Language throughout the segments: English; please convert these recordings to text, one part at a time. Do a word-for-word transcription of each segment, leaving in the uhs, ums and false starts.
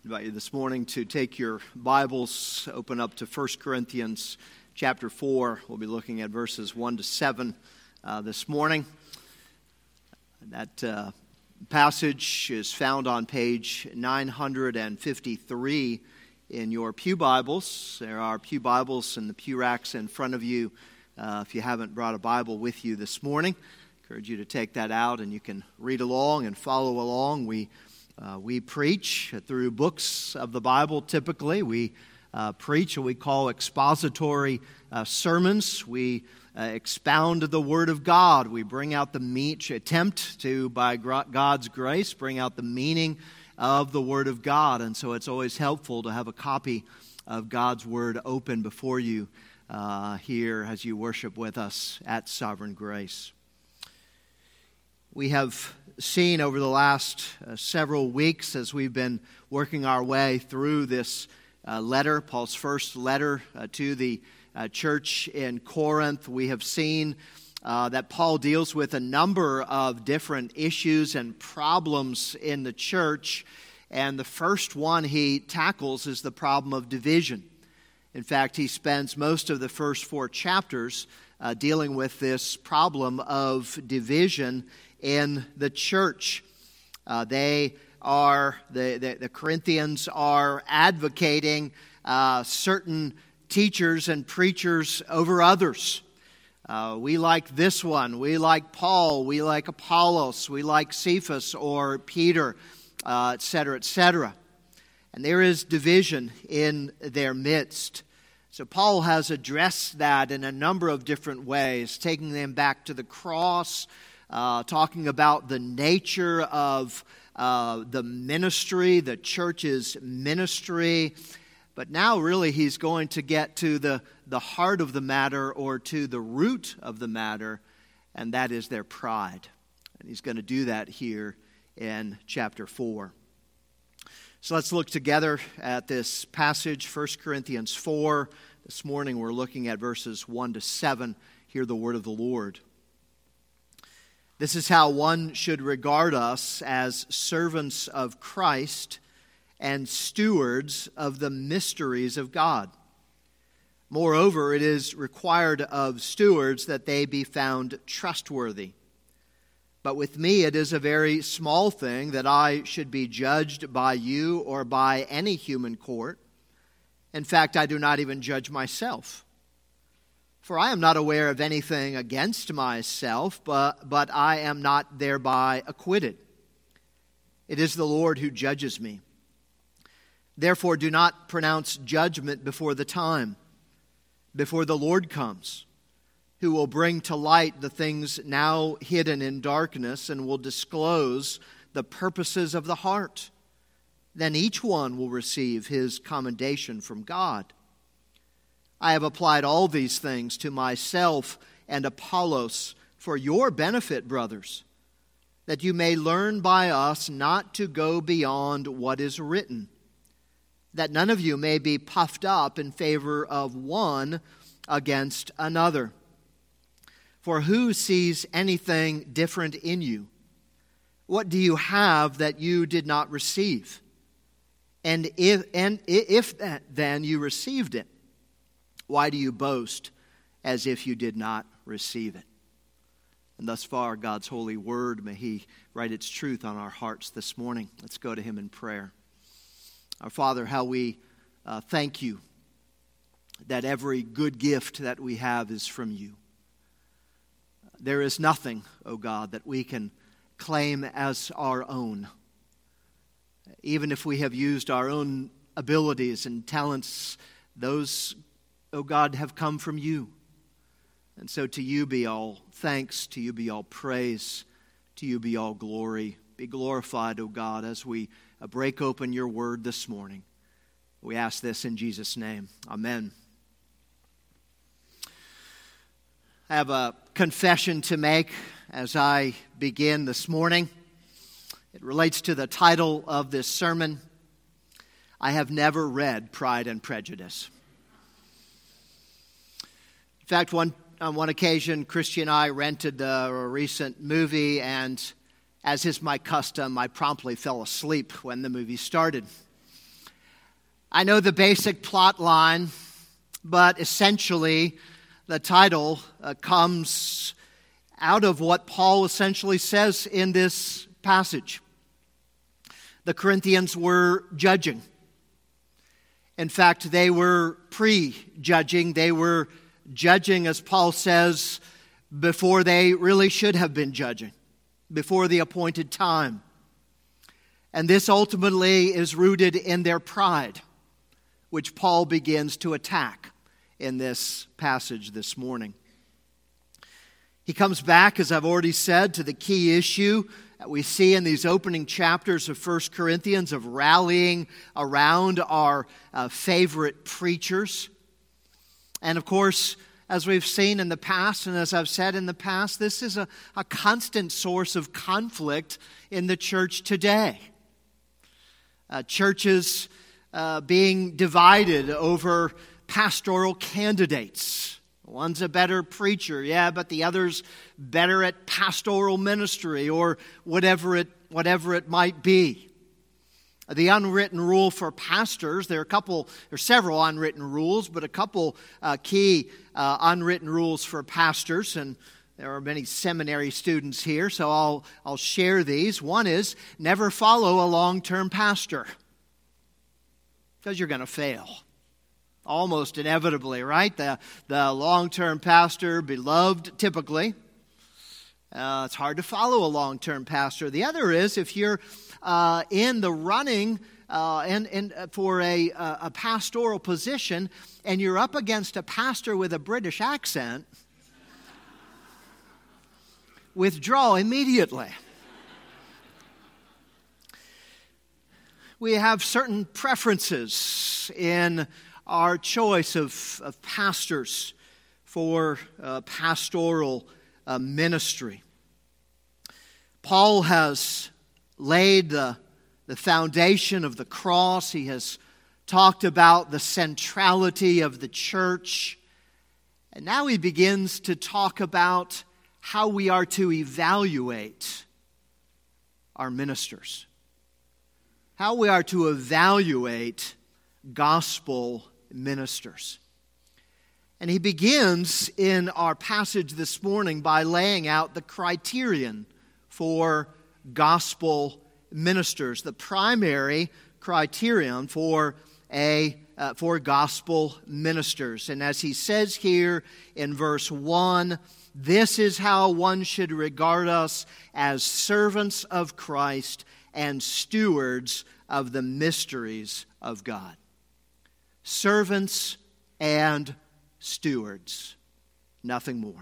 invite you this morning to take your Bibles, open up to First Corinthians chapter four. We'll be looking at verses one to seven uh, this morning. That uh, passage is found on page nine fifty-three in your pew Bibles. There are pew Bibles in the pew racks in front of you. Uh, if you haven't brought a Bible with you this morning, I encourage you to take that out and you can read along and follow along. We Uh, we preach through books of the Bible. Typically, we uh, preach what we call expository uh, sermons. We uh, expound the Word of God. We bring out the meat, attempt to, by God's grace, bring out the meaning of the Word of God. And so it's always helpful to have a copy of God's Word open before you uh, here as you worship with us at Sovereign Grace. We have seen over the last uh, several weeks as we've been working our way through this uh, letter, Paul's first letter uh, to the uh, church in Corinth, we have seen uh, that Paul deals with a number of different issues and problems in the church, and the first one he tackles is the problem of division. In fact, he spends most of the first four chapters uh, dealing with this problem of division in the church. Uh, they are, the, the, the Corinthians are advocating uh, certain teachers and preachers over others. Uh, we like this one, we like Paul, we like Apollos, we like Cephas or Peter, uh, et cetera, et cetera. And there is division in their midst. So Paul has addressed that in a number of different ways, taking them back to the cross, Uh, talking about the nature of uh, the ministry, the church's ministry. But now really he's going to get to the, the heart of the matter, or to the root of the matter, and that is their pride. And he's going to do that here in chapter four. So let's look together at this passage, First Corinthians four. This morning we're looking at verses one to seven. Hear the word of the Lord. This is how one should regard us, as servants of Christ and stewards of the mysteries of God. Moreover, it is required of stewards that they be found trustworthy. But with me it is a very small thing that I should be judged by you or by any human court. In fact, I do not even judge myself. For I am not aware of anything against myself, but, but I am not thereby acquitted. It is the Lord who judges me. Therefore do not pronounce judgment before the time, before the Lord comes, who will bring to light the things now hidden in darkness and will disclose the purposes of the heart. Then each one will receive his commendation from God. I have applied all these things to myself and Apollos for your benefit, brothers, that you may learn by us not to go beyond what is written, that none of you may be puffed up in favor of one against another. For who sees anything different in you? What do you have that you did not receive? And if, and if that, then you received it, why do you boast as if you did not receive it? And thus far, God's holy word, may He write its truth on our hearts this morning. Let's go to Him in prayer. Our Father, how we uh, thank You that every good gift that we have is from You. There is nothing, O God, that we can claim as our own. Even if we have used our own abilities and talents, those, O God, have come from You. And so to You be all thanks, to You be all praise, to You be all glory. Be glorified, O God, as we break open Your word this morning. We ask this in Jesus' name. Amen. I have a confession to make as I begin this morning. It relates to the title of this sermon. I have never read Pride and Prejudice. In fact, one on one occasion, Christy and I rented a recent movie, and as is my custom, I promptly fell asleep when the movie started. I know the basic plot line, but essentially the title uh, comes out of what Paul essentially says in this passage. The Corinthians were judging. In fact, they were pre-judging. They were judging, as Paul says, before they really should have been judging, before the appointed time. And this ultimately is rooted in their pride, which Paul begins to attack in this passage this morning. He comes back, as I've already said, to the key issue that we see in these opening chapters of First Corinthians of rallying around our uh, favorite preachers. And of course, as we've seen in the past, and as I've said in the past, this is a, a constant source of conflict in the church today. Uh, churches uh, being divided over pastoral candidates. One's a better preacher, yeah, but the other's better at pastoral ministry or whatever it whatever it might be. The unwritten rule for pastors, there are a couple, there are several unwritten rules, but a couple uh, key uh, unwritten rules for pastors, and there are many seminary students here, so I'll I'll share these. One is never follow a long-term pastor, because you're going to fail. Almost inevitably, right? The, the long-term pastor, beloved typically. Uh, it's hard to follow a long-term pastor. The other is if you're uh, in the running uh, and, and for a, a pastoral position and you're up against a pastor with a British accent, withdraw immediately. We have certain preferences in our choice of, of pastors for uh, pastoral uh, ministry. Paul has laid the, the foundation of the cross. He has talked about the centrality of the church. And now he begins to talk about how we are to evaluate our ministers. How we are to evaluate gospel ministers. And he begins in our passage this morning by laying out the criterion for gospel ministers, the primary criterion for a uh, for gospel ministers. And as he says here in verse one, this is how one should regard us as servants of Christ and stewards of the mysteries of God. Servants and stewards, nothing more.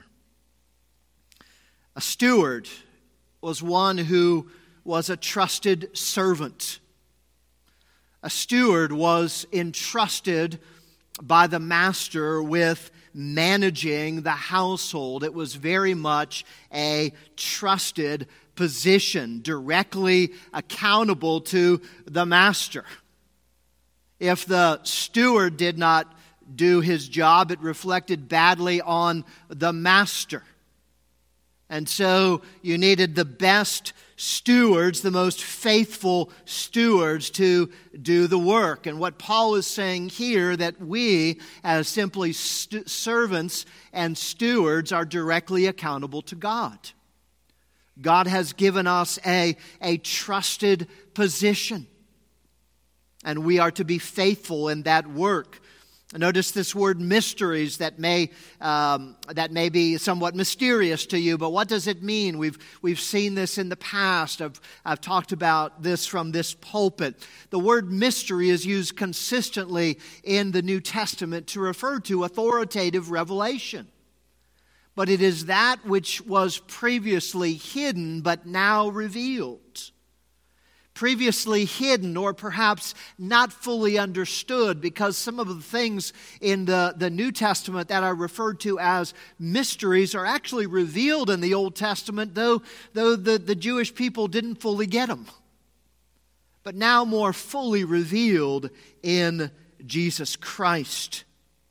A steward was one who was a trusted servant. A steward was entrusted by the master with managing the household. It was very much a trusted position, directly accountable to the master. If the steward did not do his job, it reflected badly on the master. And so you needed the best stewards, the most faithful stewards to do the work. And what Paul is saying here, that we as simply st- servants and stewards are directly accountable to God. God has given us a, a trusted position. And we are to be faithful in that work. Notice this word mysteries that may um, that may be somewhat mysterious to you, but what does it mean? We've we've seen this in the past. I've I've talked about this from this pulpit. The word mystery is used consistently in the New Testament to refer to authoritative revelation. But it is that which was previously hidden but now revealed. Previously hidden or perhaps not fully understood, because some of the things in the, the New Testament that are referred to as mysteries are actually revealed in the Old Testament, though, though the, the Jewish people didn't fully get them. But now more fully revealed in Jesus Christ.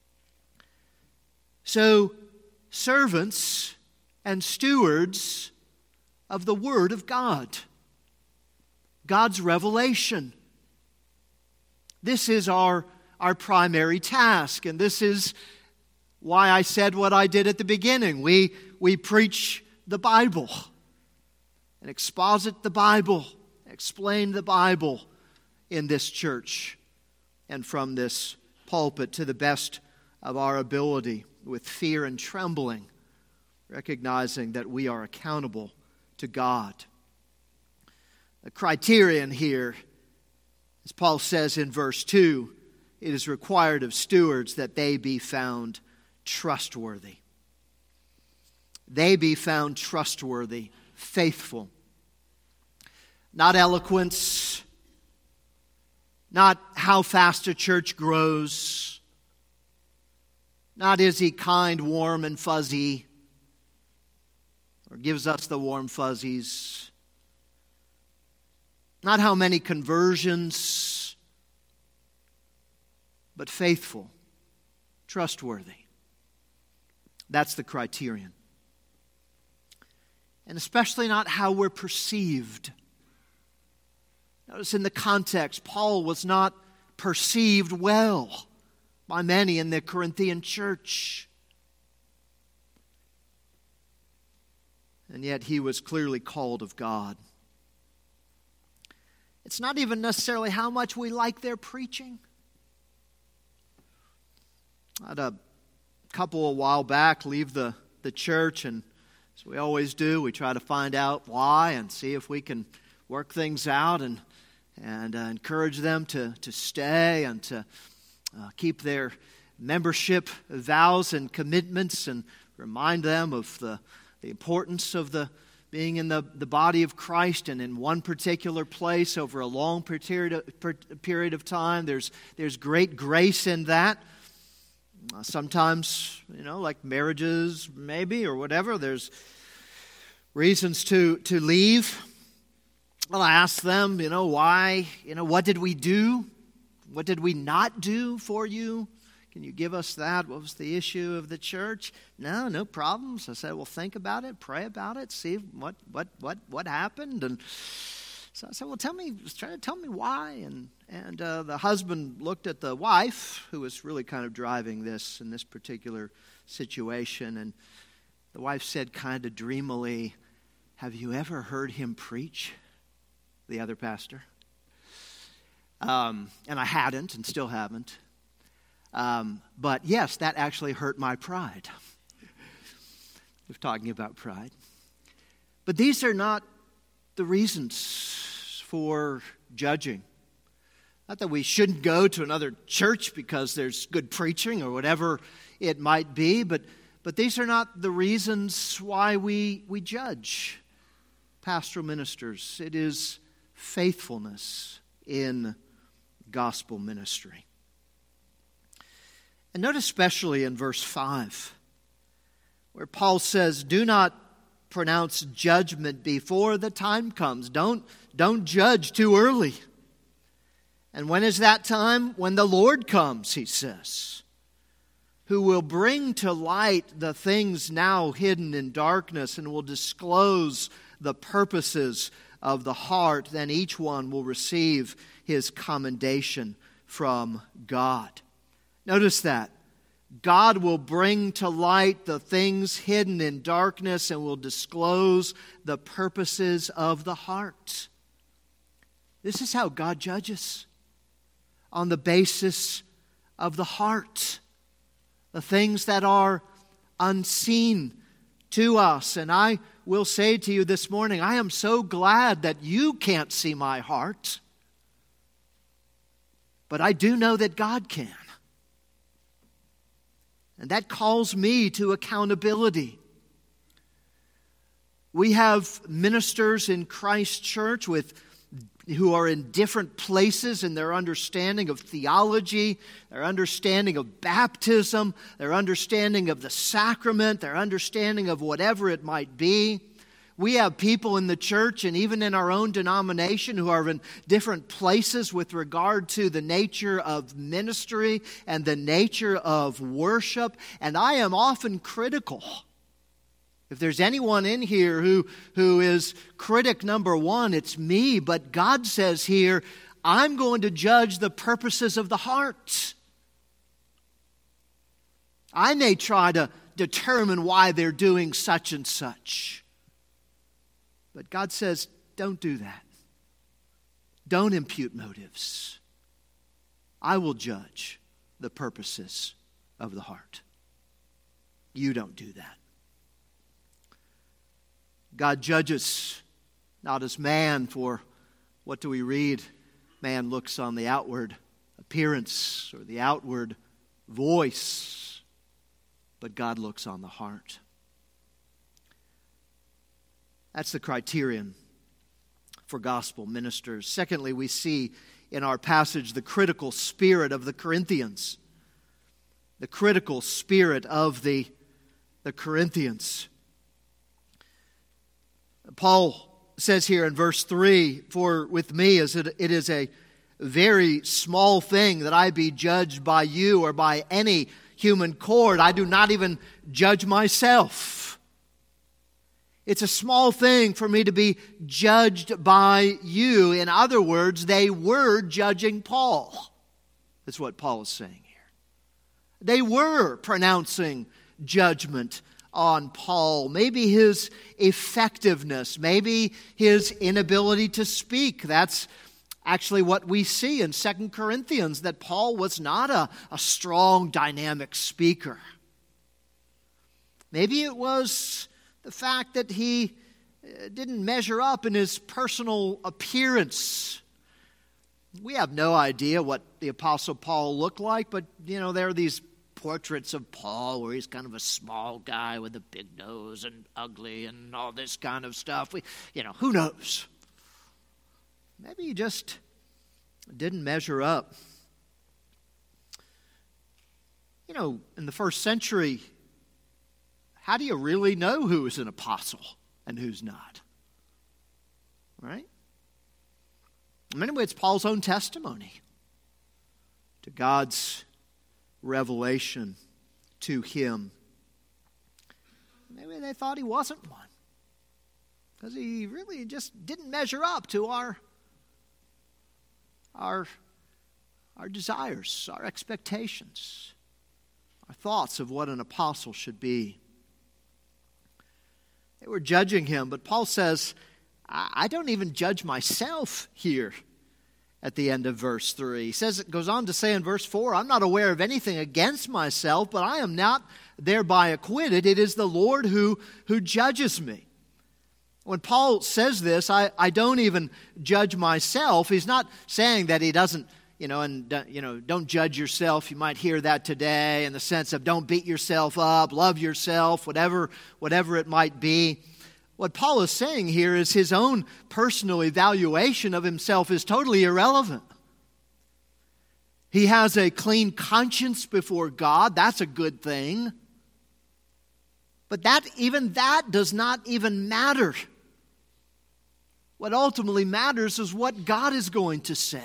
So, servants and stewards of the Word of God. God's revelation. This is our, our primary task, and this is why I said what I did at the beginning. We, we preach the Bible and exposit the Bible, explain the Bible in this church and from this pulpit to the best of our ability, with fear and trembling, recognizing that we are accountable to God. The criterion here, as Paul says in verse two, it is required of stewards that they be found trustworthy. They be found trustworthy, faithful. Not eloquence, not how fast a church grows, not is he kind, warm, and fuzzy, or gives us the warm fuzzies. Not how many conversions, but faithful, trustworthy. That's the criterion. And especially not how we're perceived. Notice in the context, Paul was not perceived well by many in the Corinthian church. And yet he was clearly called of God. It's not even necessarily how much we like their preaching. I had a couple a while back leave the, the church, and as we always do, we try to find out why and see if we can work things out and and uh, encourage them to, to stay and to uh, keep their membership vows and commitments, and remind them of the, the importance of the being in the, the body of Christ and in one particular place over a long period of, per, period of time. There's, there's great grace in that. Uh, sometimes, you know, like marriages maybe or whatever, there's reasons to, to leave. Well, I asked them, you know, why, you know, what did we do? What did we not do for you? Can you give us that? What was the issue of the church? No, no problems. I said, well, think about it, pray about it, see what what what what happened. And so I said, well, tell me, try to tell me why. And and uh, the husband looked at the wife, who was really kind of driving this in this particular situation, and the wife said kind of dreamily, have you ever heard him preach? The other pastor. Um, and I hadn't and still haven't. Um, but yes, that actually hurt my pride. We're talking about pride. But these are not the reasons for judging. Not that we shouldn't go to another church because there's good preaching or whatever it might be, but, but these are not the reasons why we, we judge pastoral ministers. It is faithfulness in gospel ministry. And note especially in verse five, where Paul says, do not pronounce judgment before the time comes. Don't, don't judge too early. And when is that time? When the Lord comes, he says, who will bring to light the things now hidden in darkness and will disclose the purposes of the heart. Then each one will receive his commendation from God. Notice that. God will bring to light the things hidden in darkness and will disclose the purposes of the heart. This is how God judges, on the basis of the heart. The things that are unseen to us. And I will say to you this morning, I am so glad that you can't see my heart. But I do know that God can. And that calls me to accountability. We have ministers in Christ Church with who are in different places in their understanding of theology, their understanding of baptism, their understanding of the sacrament, their understanding of whatever it might be. We have people in the church and even in our own denomination who are in different places with regard to the nature of ministry and the nature of worship. And I am often critical. If there's anyone in here who, who is critic number one, it's me. But God says here, I'm going to judge the purposes of the heart. I may try to determine why they're doing such and such. But God says, don't do that. Don't impute motives. I will judge the purposes of the heart. You don't do that. God judges not as man, for what do we read? Man looks on the outward appearance or the outward voice, but God looks on the heart. That's the criterion for gospel ministers. Secondly, we see in our passage the critical spirit of the Corinthians. The critical spirit of the, the Corinthians. Paul says here in verse three, for with me is it, it is a very small thing that I be judged by you or by any human court. I do not even judge myself. It's a small thing for me to be judged by you. In other words, they were judging Paul. That's what Paul is saying here. They were pronouncing judgment on Paul. Maybe his effectiveness, maybe his inability to speak. That's actually what we see in Second Corinthians, that Paul was not a, a strong, dynamic speaker. Maybe it was the fact that he didn't measure up in his personal appearance. We have no idea what the Apostle Paul looked like, but, you know, there are these portraits of Paul where he's kind of a small guy with a big nose and ugly and all this kind of stuff. We, you know, who knows? Maybe he just didn't measure up. You know, in the first century, how do you really know who is an apostle and who's not? Right? In many ways, it's Paul's own testimony to God's revelation to him. Maybe they thought he wasn't one because he really just didn't measure up to our, our, our desires, our expectations, our thoughts of what an apostle should be. They were judging him, but Paul says, I don't even judge myself here at the end of verse three. He says, it goes on to say in verse four, I'm not aware of anything against myself, but I am not thereby acquitted. It is the Lord who, who judges me. When Paul says this, I, I don't even judge myself. He's not saying that he doesn't, you know, and, you know, don't judge yourself. You might hear that today in the sense of don't beat yourself up, love yourself, whatever, whatever it might be. What Paul is saying here is his own personal evaluation of himself is totally irrelevant. He has a clean conscience before God. That's a good thing. But that even that does not even matter. What ultimately matters is what God is going to say.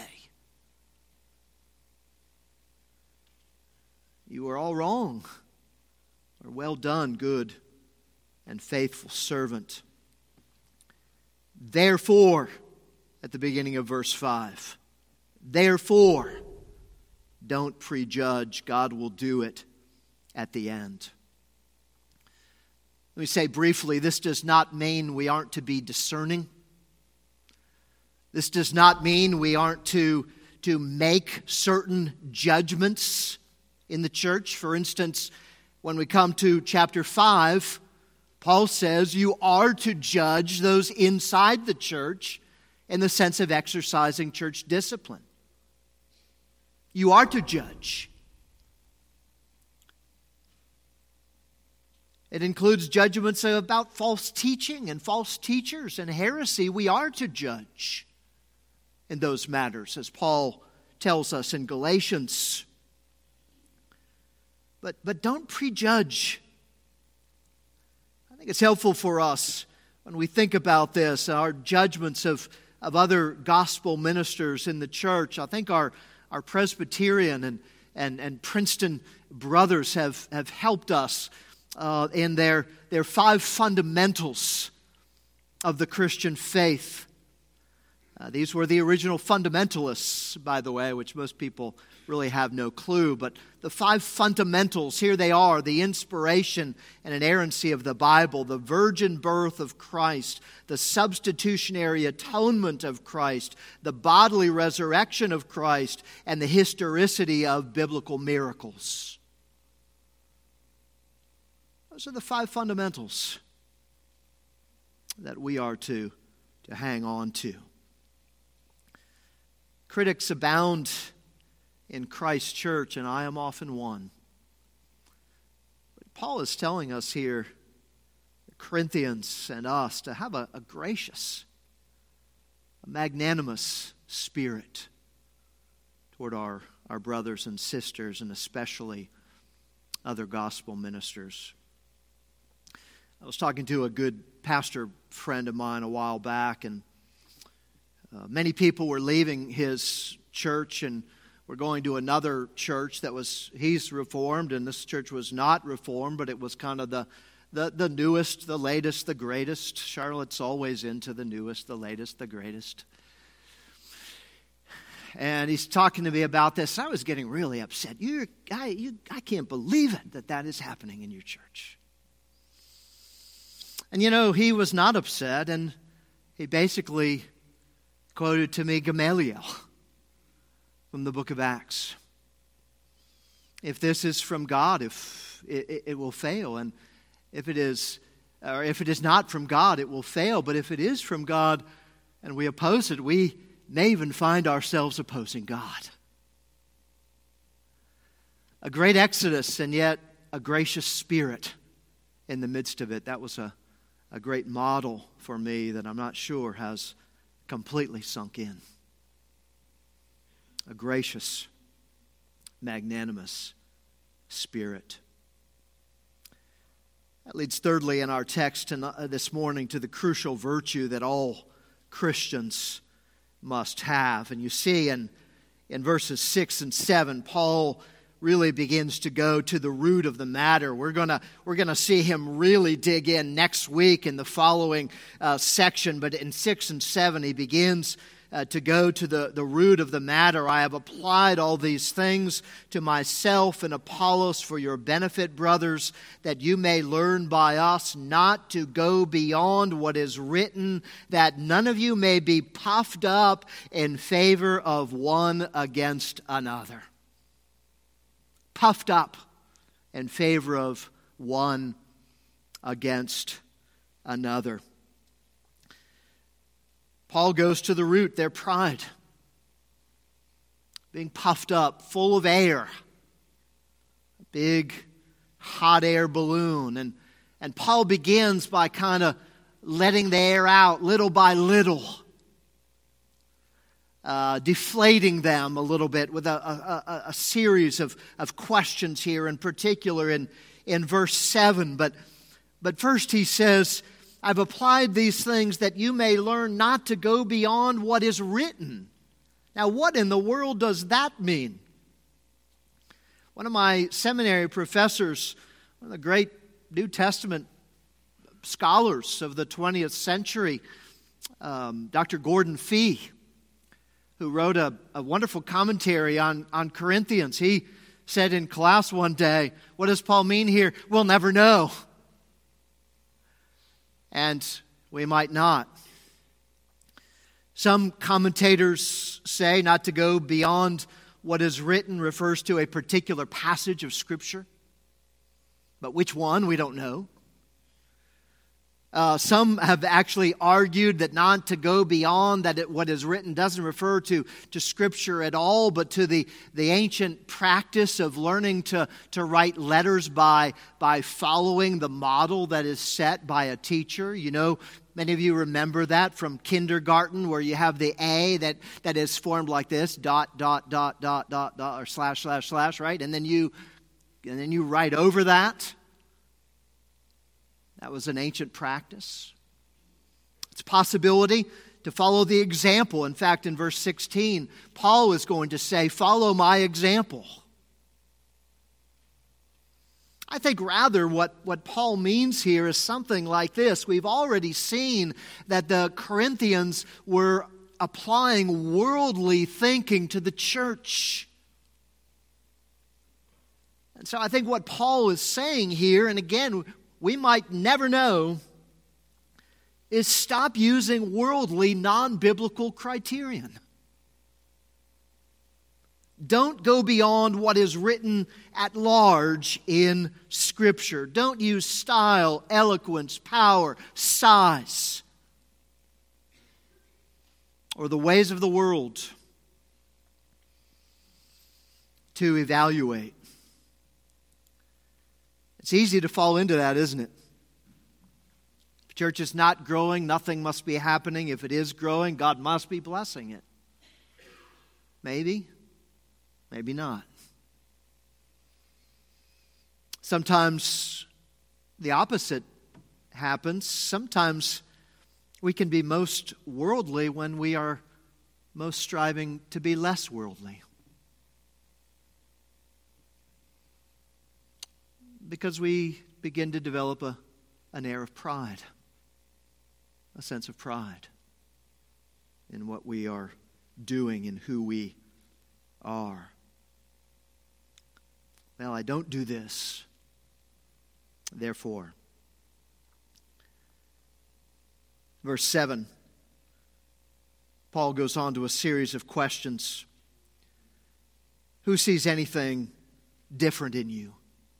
You are all wrong. Or well done, good and faithful servant. Therefore, at the beginning of verse five, therefore, don't prejudge. God will do it at the end. Let me say briefly, this does not mean we aren't to be discerning. This does not mean we aren't to, to make certain judgments in the church. For instance, when we come to chapter five, Paul says you are to judge those inside the church in the sense of exercising church discipline. You are to judge. It includes judgments about false teaching and false teachers and heresy. We are to judge in those matters, as Paul tells us in Galatians. But, but don't prejudge. I think it's helpful for us when we think about this, our judgments of, of other gospel ministers in the church. I think our, our Presbyterian and, and, and Princeton brothers have, have helped us uh, in their, their five fundamentals of the Christian faith. Uh, these were the original fundamentalists, by the way, which most people really have no clue. But the five fundamentals, here they are: the inspiration and inerrancy of the Bible, the virgin birth of Christ, the substitutionary atonement of Christ, the bodily resurrection of Christ, and the historicity of biblical miracles. Those are the five fundamentals that we are to, to hang on to. Critics abound in Christ's church, and I am often one. But Paul is telling us here, the Corinthians and us, to have a, a gracious, a magnanimous spirit toward our, our brothers and sisters, and especially other gospel ministers. I was talking to a good pastor friend of mine a while back, and Uh, many people were leaving his church and were going to another church that was, he's Reformed, and this church was not Reformed, but it was kind of the, the, the newest, the latest, the greatest. Charlotte's always into the newest, the latest, the greatest. And he's talking to me about this, and I was getting really upset. You, I, you, I can't believe it that that is happening in your church. And you know, he was not upset, and he basically quoted to me Gamaliel from the book of Acts. If this is from God, if it, it, it will fail, and if it is, or if it is not from God, it will fail. But if it is from God, and we oppose it, we may even find ourselves opposing God. A great exodus, and yet a gracious spirit in the midst of it. That was a, a great model for me that I'm not sure has completely sunk in. A gracious, magnanimous spirit. That leads thirdly in our text this morning to the crucial virtue that all Christians must have. And you see in, in verses six and seven, Paul really begins to go to the root of the matter. We're gonna we're gonna see him really dig in next week in the following uh, section. But in six and seven, he begins uh, to go to the, the root of the matter. I have applied all these things to myself and Apollos for your benefit, brothers, that you may learn by us not to go beyond what is written, that none of you may be puffed up in favor of one against another. Puffed up in favor of one against another. Paul goes to the root, their pride. Being puffed up, full of air. A big hot air balloon. And, and Paul begins by kind of letting the air out little by little. Uh, deflating them a little bit with a, a, a series of, of questions here, in particular in, in verse seven. But, but first he says, I've applied these things that you may learn not to go beyond what is written. Now, what in the world does that mean? One of my seminary professors, one of the great New Testament scholars of the twentieth century, um, Doctor Gordon Fee, who wrote a, a wonderful commentary on, on Corinthians. He said in class one day, what does Paul mean here? We'll never know. And we might not. Some commentators say not to go beyond what is written refers to a particular passage of Scripture. But which one, we don't know. Uh, some have actually argued that not to go beyond that it, what is written doesn't refer to, to Scripture at all, but to the, the ancient practice of learning to, to write letters by, by following the model that is set by a teacher. You know, many of you remember that from kindergarten, where you have the A that, that is formed like this, dot, dot, dot, dot, dot, dot, or slash, slash, slash, right? And then you, and then you write over that. That was an ancient practice. It's a possibility to follow the example. In fact, in verse sixteen, Paul is going to say, follow my example. I think rather what, what Paul means here is something like this. We've already seen that the Corinthians were applying worldly thinking to the church. And so I think what Paul is saying here, and again, we might never know, is stop using worldly, non-biblical criterion. Don't go beyond what is written at large in Scripture. Don't use style, eloquence, power, size, or the ways of the world to evaluate. It's easy to fall into that, isn't it? If the church is not growing, nothing must be happening. If it is growing, God must be blessing it. Maybe. Maybe not. Sometimes the opposite happens. Sometimes we can be most worldly when we are most striving to be less worldly. Because we begin to develop a, an air of pride, a sense of pride in what we are doing and who we are. Well, I don't do this, therefore. Verse seven, Paul goes on to a series of questions. Who sees anything different in you?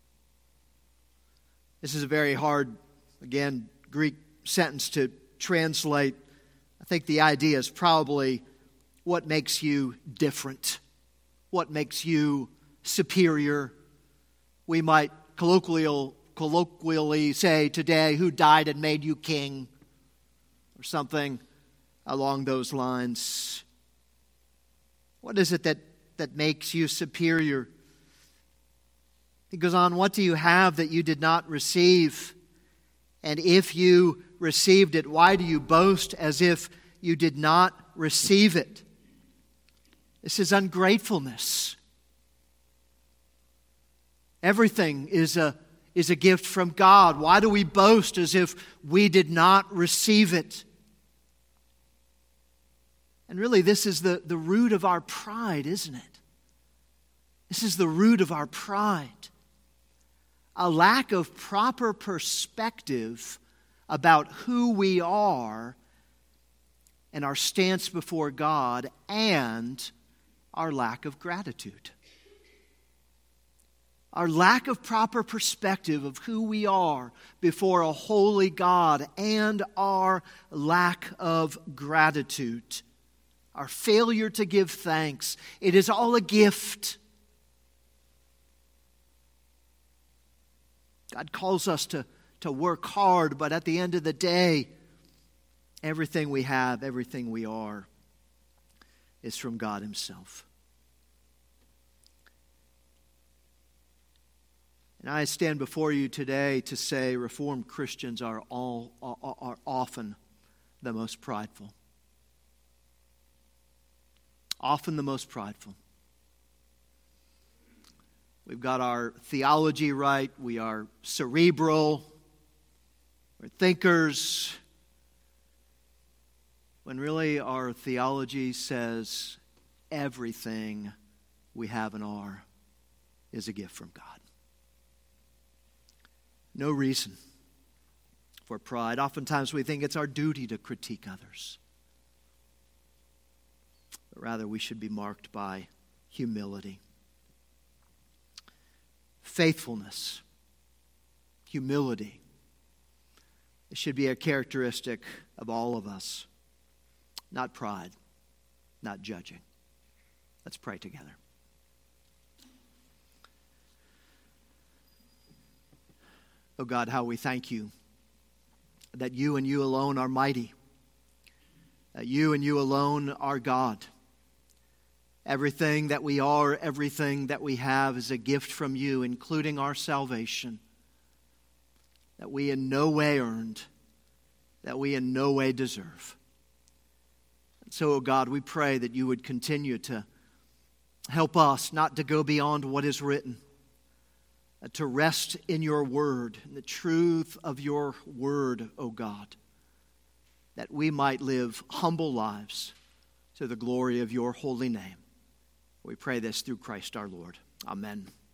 This is a very hard, again, Greek sentence to translate. I think the idea is probably what makes you different, what makes you superior. We might colloquial, colloquially say today, who died and made you king, or something along those lines. What is it that, that makes you superior? He goes on, what do you have that you did not receive? And if you received it, why do you boast as if you did not receive it? This is ungratefulness. Everything is a, is a gift from God. Why do we boast as if we did not receive it? And really, this is the, the root of our pride, isn't it? This is the root of our pride. A lack of proper perspective about who we are and our stance before God, and our lack of gratitude. Our lack of proper perspective of who we are before a holy God, and our lack of gratitude. Our failure to give thanks. It is all a gift. God calls us to, to work hard, but at the end of the day, everything we have, everything we are, is from God Himself. And I stand before you today to say Reformed Christians are all are, are often the most prideful. Often the most prideful. We've got our theology right. We are cerebral. We're thinkers. When really our theology says everything we have and are is a gift from God. No reason for pride. Oftentimes we think it's our duty to critique others. But rather we should be marked by humility. Faithfulness. Humility. It should be a characteristic of all of us. Not pride. Not judging. Let's pray together. Oh God, how we thank you that you and you alone are mighty. That you and you alone are God. Everything that we are, everything that we have is a gift from you, including our salvation. That we in no way earned, that we in no way deserve. And so, oh God, we pray that you would continue to help us not to go beyond what is written, to rest in your word, in the truth of your word, O God, that we might live humble lives, to the glory of your holy name. We pray this through Christ our Lord. Amen.